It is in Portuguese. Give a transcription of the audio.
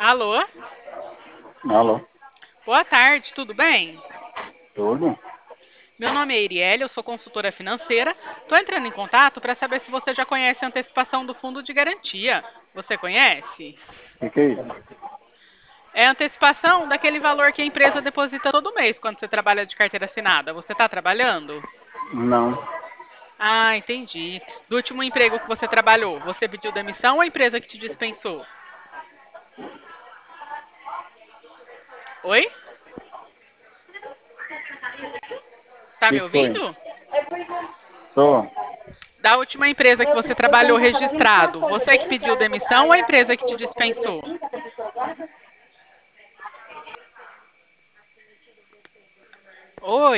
Alô? Alô, Boa tarde, tudo bem? tudo? Meu nome é Iriele, eu sou consultora financeira. Estou entrando em contato para saber se você já conhece a antecipação do fundo de garantia. Você conhece? Que é isso? É a antecipação daquele valor que a empresa deposita todo mês quando você trabalha de carteira assinada. Você está trabalhando? Não, Ah, entendi. Do último emprego que você trabalhou, você pediu demissão ou a empresa que te dispensou? Oi? Tá que me foi? ouvindo? Tô. Da última empresa que você trabalhou registrado, você que pediu demissão ou a empresa que te dispensou? Oi?